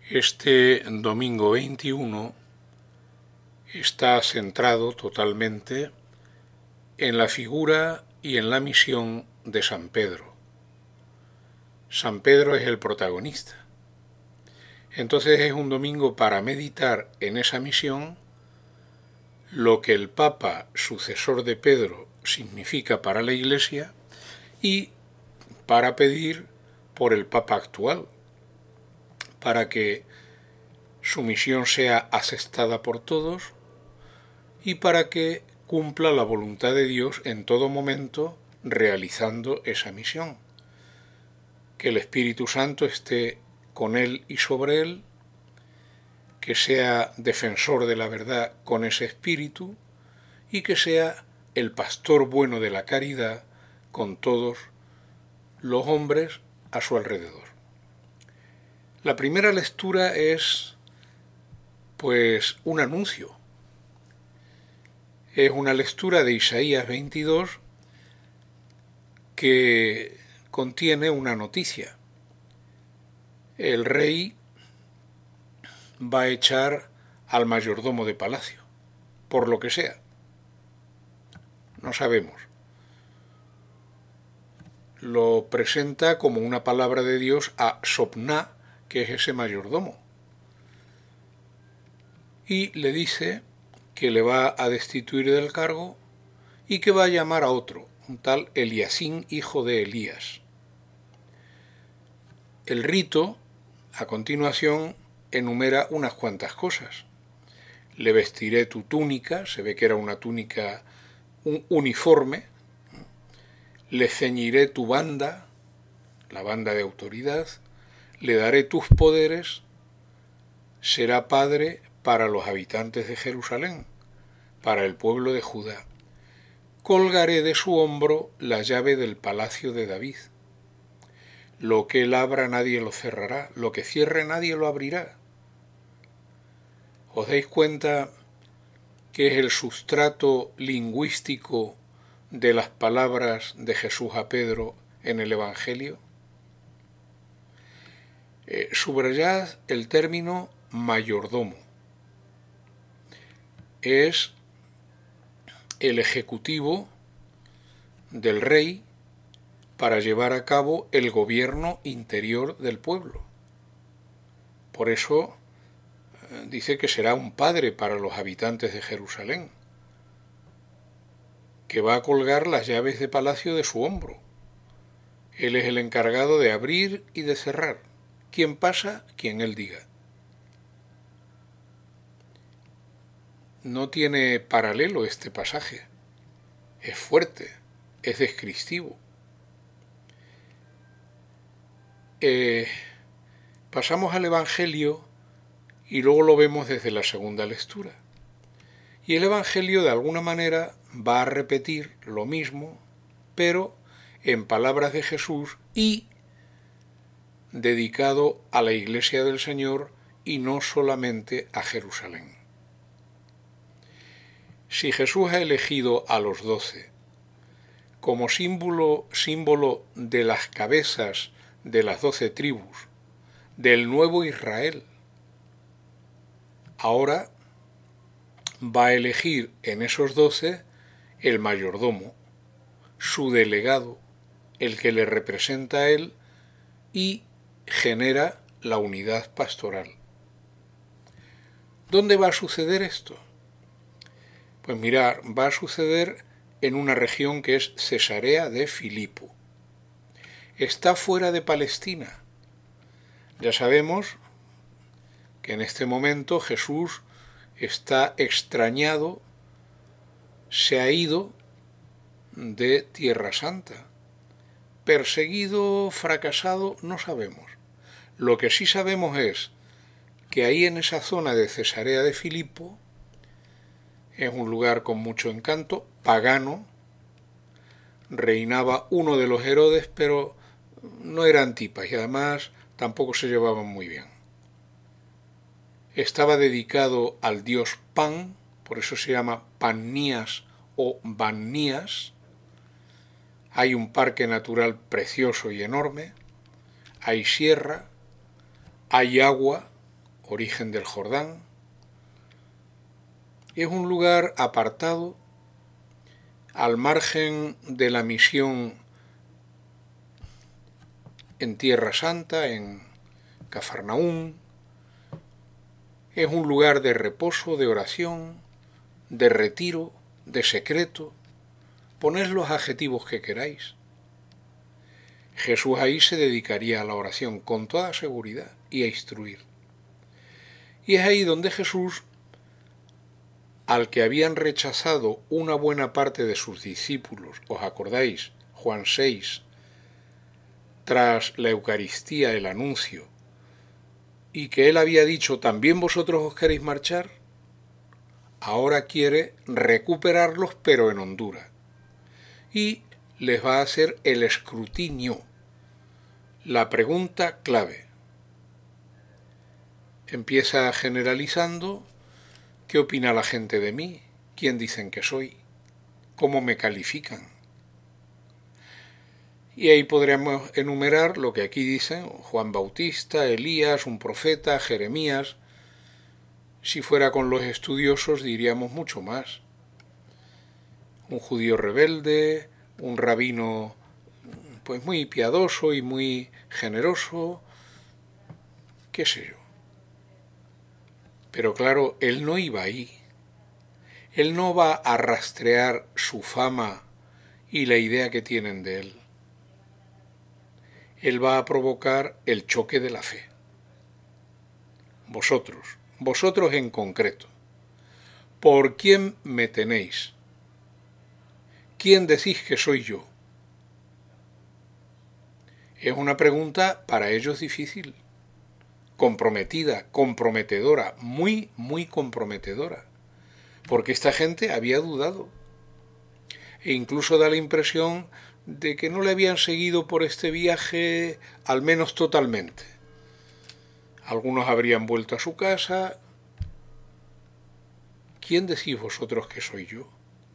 Este domingo 21 está centrado totalmente en la figura y en la misión de San Pedro. San Pedro es el protagonista. Entonces es un domingo para meditar en esa misión, lo que el Papa, sucesor de Pedro, significa para la Iglesia y para pedir por el Papa actual, para que su misión sea aceptada por todos y para que cumpla la voluntad de Dios en todo momento realizando esa misión. Que el Espíritu Santo esté con él y sobre él, que sea defensor de la verdad con ese espíritu y que sea el pastor bueno de la caridad con todos los hombres a su alrededor. La primera lectura es pues un anuncio. Es una lectura de Isaías 22 que contiene una noticia. El rey va a echar al mayordomo de palacio, por lo que sea. No sabemos. Lo presenta como una palabra de Dios a Sopná, que es ese mayordomo. Y le dice que le va a destituir del cargo y que va a llamar a otro, un tal Eliasín, hijo de Elías. El rito, a continuación, enumera unas cuantas cosas. Le vestiré tu túnica, se ve que era una túnica, un uniforme. Le ceñiré tu banda, la banda de autoridad. Le daré tus poderes. Será padre para los habitantes de Jerusalén, para el pueblo de Judá. Colgaré de su hombro la llave del palacio de David. Lo que él abra nadie lo cerrará, lo que cierre nadie lo abrirá. ¿Os dais cuenta que es el sustrato lingüístico de las palabras de Jesús a Pedro en el Evangelio? Subrayad el término mayordomo. Es el ejecutivo del rey para llevar a cabo el gobierno interior del pueblo. Por eso dice que será un padre para los habitantes de Jerusalén, que va a colgar las llaves de palacio de su hombro. Él es el encargado de abrir y de cerrar. Quien pasa, quien él diga. No tiene paralelo este pasaje. Es fuerte, es descriptivo. Pasamos al Evangelio y luego lo vemos desde la segunda lectura. Y el Evangelio de alguna manera va a repetir lo mismo, pero en palabras de Jesús y dedicado a la Iglesia del Señor y no solamente a Jerusalén. Si Jesús ha elegido a los 12 como símbolo de las cabezas de las 12 tribus, del nuevo Israel, ahora va a elegir en esos 12 el mayordomo, su delegado, el que le representa a él y genera la unidad pastoral. ¿Dónde va a suceder esto? Pues mirar, va a suceder en una región que es Cesarea de Filipo. Está fuera de Palestina. Ya sabemos que en este momento Jesús está extrañado, se ha ido de Tierra Santa. Perseguido, fracasado, no sabemos. Lo que sí sabemos es que ahí en esa zona de Cesarea de Filipo es un lugar con mucho encanto, pagano, reinaba uno de los Herodes, pero no era Antipas y además tampoco se llevaban muy bien. Estaba dedicado al dios Pan, por eso se llama Pannías o Bannías. Hay un parque natural precioso y enorme, hay sierra, hay agua, origen del Jordán. Es un lugar apartado, al margen de la misión en Tierra Santa, en Cafarnaún. Es un lugar de reposo, de oración, de retiro, de secreto. Poned los adjetivos que queráis. Jesús ahí se dedicaría a la oración con toda seguridad y a instruir. Y es ahí donde Jesús, al que habían rechazado una buena parte de sus discípulos, ¿os acordáis? Juan 6, tras la Eucaristía, el anuncio, y que él había dicho, ¿también vosotros os queréis marchar? Ahora quiere recuperarlos, pero en Honduras. Y les va a hacer el escrutinio, la pregunta clave. Empieza generalizando: ¿qué opina la gente de mí? ¿Quién dicen que soy? ¿Cómo me califican? Y ahí podríamos enumerar lo que aquí dicen: Juan Bautista, Elías, un profeta, Jeremías. Si fuera con los estudiosos diríamos mucho más. Un judío rebelde, un rabino pues muy piadoso y muy generoso, qué sé yo. Pero claro, él no iba ahí. Él no va a rastrear su fama y la idea que tienen de él. Él va a provocar el choque de la fe. Vosotros en concreto, ¿por quién me tenéis? ¿Quién decís que soy yo? Es una pregunta para ellos difícil, comprometida, comprometedora, muy, muy comprometedora, porque esta gente había dudado e incluso da la impresión de que no le habían seguido por este viaje, al menos totalmente. Algunos habrían vuelto a su casa. ¿Quién decís vosotros que soy yo?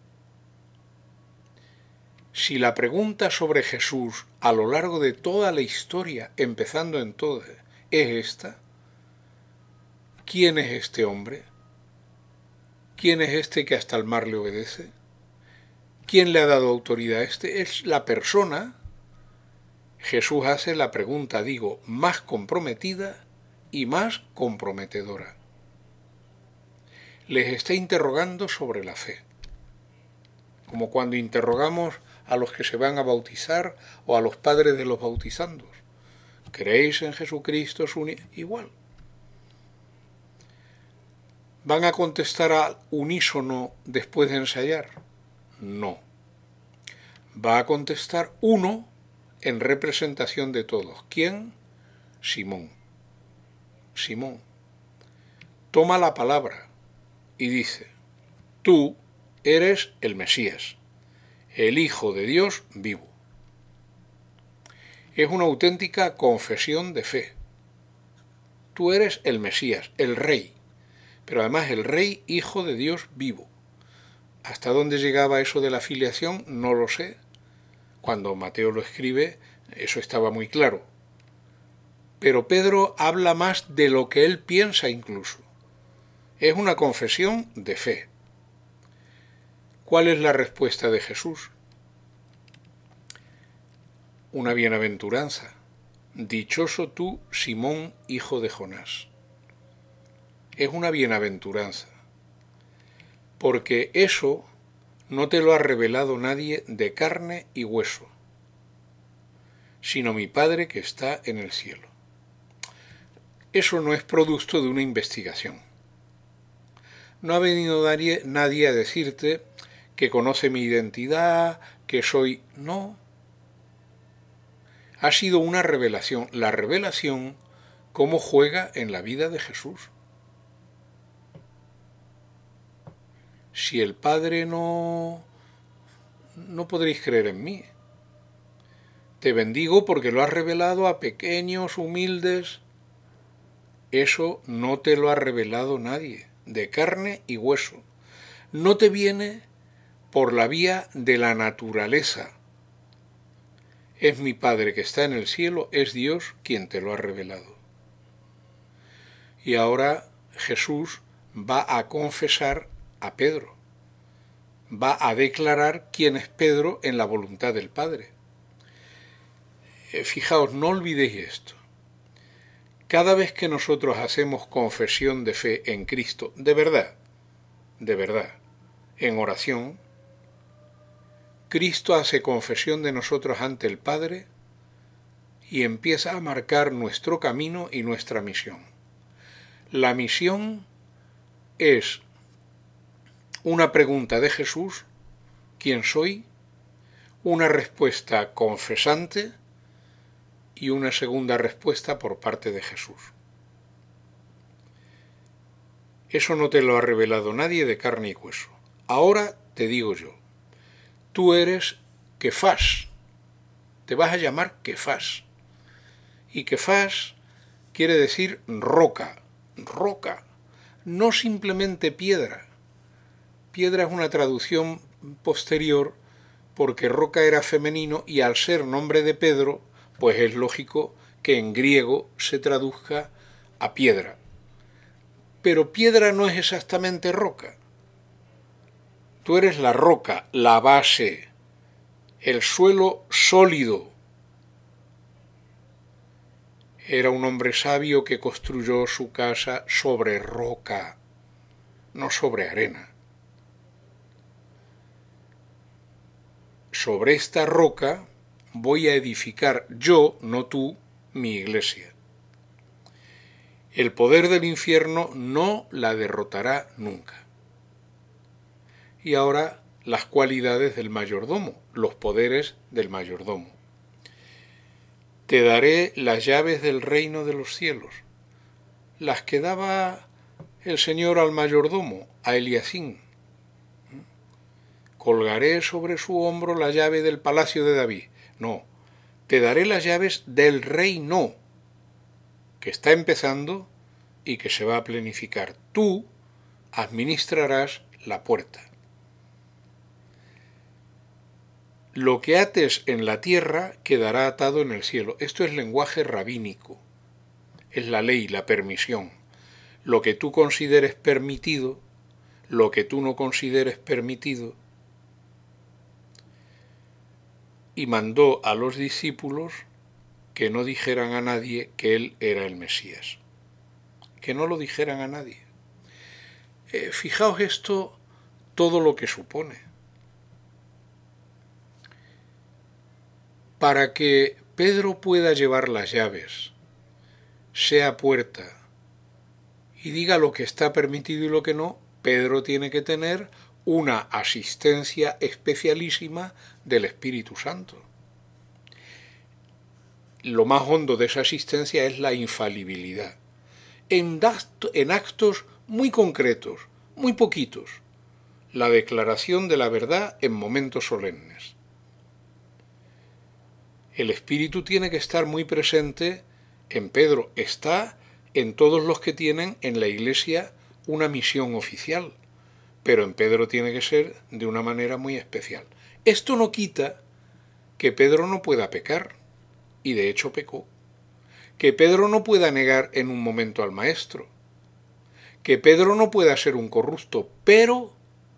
Si la pregunta sobre Jesús a lo largo de toda la historia, empezando entonces, es esta: ¿quién es este hombre? ¿Quién es este que hasta el mar le obedece? ¿Quién le ha dado autoridad a este? Es la persona. Jesús hace la pregunta, digo, más comprometida y más comprometedora. Les está interrogando sobre la fe, como cuando interrogamos a los que se van a bautizar o a los padres de los bautizandos. ¿Creéis en Jesucristo? Igual. ¿Van a contestar al unísono después de ensayar? No. Va a contestar uno en representación de todos. ¿Quién? Simón. Simón toma la palabra y dice: tú eres el Mesías, el Hijo de Dios vivo. Es una auténtica confesión de fe. Tú eres el Mesías, el Rey, pero además el Rey Hijo de Dios vivo. ¿Hasta dónde llegaba eso de la filiación? No lo sé. Cuando Mateo lo escribe, eso estaba muy claro. Pero Pedro habla más de lo que él piensa incluso. Es una confesión de fe. ¿Cuál es la respuesta de Jesús? Una bienaventuranza. Dichoso tú, Simón, hijo de Jonás. Es una bienaventuranza, porque eso no te lo ha revelado nadie de carne y hueso, sino mi Padre que está en el cielo. Eso no es producto de una investigación. No ha venido nadie a decirte que conoce mi identidad, que soy... No. Ha sido una revelación. La revelación, cómo juega en la vida de Jesús. Si el Padre no podréis creer en mí. Te bendigo porque lo has revelado a pequeños, humildes. Eso no te lo ha revelado nadie, de carne y hueso. No te viene por la vía de la naturaleza. Es mi Padre que está en el cielo, es Dios quien te lo ha revelado. Y ahora Jesús va a confesar a Pedro, va a declarar quién es Pedro en la voluntad del Padre. Fijaos, no olvidéis esto. Cada vez que nosotros hacemos confesión de fe en Cristo, de verdad, en oración, Cristo hace confesión de nosotros ante el Padre y empieza a marcar nuestro camino y nuestra misión. La misión es una pregunta de Jesús, ¿quién soy?, una respuesta confesante y una segunda respuesta por parte de Jesús. Eso no te lo ha revelado nadie de carne y hueso. Ahora te digo yo, tú eres Kefas, te vas a llamar Kefas. Y Kefas quiere decir roca, no simplemente piedra. Piedra es una traducción posterior porque roca era femenino y al ser nombre de Pedro, pues es lógico que en griego se traduzca a piedra. Pero piedra no es exactamente roca. Tú eres la roca, la base, el suelo sólido. Era un hombre sabio que construyó su casa sobre roca, no sobre arena. Sobre esta roca voy a edificar yo, no tú, mi iglesia. El poder del infierno no la derrotará nunca. Y ahora las cualidades del mayordomo, los poderes del mayordomo. Te daré las llaves del reino de los cielos, las que daba el Señor al mayordomo, a Eliacín. Colgaré sobre su hombro la llave del palacio de David. No, te daré las llaves del reino, que está empezando y que se va a planificar. Tú administrarás la puerta. Lo que ates en la tierra quedará atado en el cielo. Esto es lenguaje rabínico. Es la ley, la permisión. Lo que tú consideres permitido, lo que tú no consideres permitido. Y mandó a los discípulos que no dijeran a nadie que él era el Mesías. Que no lo dijeran a nadie. Fijaos esto, todo lo que supone. Para que Pedro pueda llevar las llaves, sea puerta, y diga lo que está permitido y lo que no, Pedro tiene que tener una asistencia especialísima del Espíritu Santo. Lo más hondo de esa asistencia es la infalibilidad. En actos muy concretos, muy poquitos, la declaración de la verdad en momentos solemnes. El Espíritu tiene que estar muy presente en Pedro, está en todos los que tienen en la Iglesia una misión oficial, pero en Pedro tiene que ser de una manera muy especial. Esto no quita que Pedro no pueda pecar, y de hecho pecó, que Pedro no pueda negar en un momento al Maestro, que Pedro no pueda ser un corrupto, pero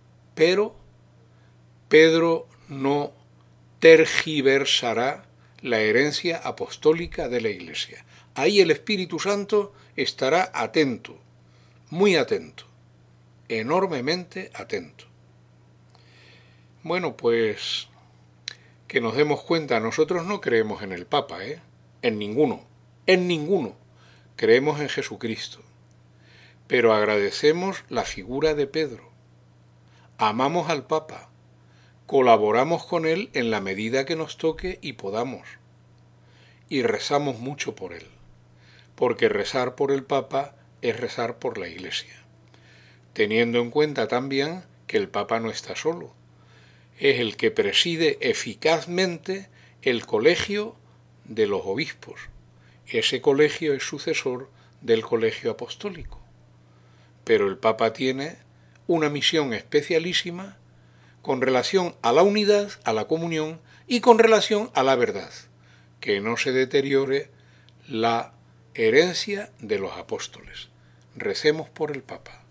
Pedro no tergiversará la herencia apostólica de la Iglesia. Ahí el Espíritu Santo estará atento, muy atento, enormemente atento. Bueno, pues que nos demos cuenta, nosotros no creemos en el Papa, en ninguno. Creemos en Jesucristo. Pero agradecemos la figura de Pedro. Amamos al Papa. Colaboramos con él en la medida que nos toque y podamos. Y rezamos mucho por él. Porque rezar por el Papa es rezar por la Iglesia. Teniendo en cuenta también que el Papa no está solo. Es el que preside eficazmente el colegio de los obispos. Ese colegio es sucesor del colegio apostólico. Pero el Papa tiene una misión especialísima con relación a la unidad, a la comunión y con relación a la verdad, que no se deteriore la herencia de los apóstoles. Recemos por el Papa.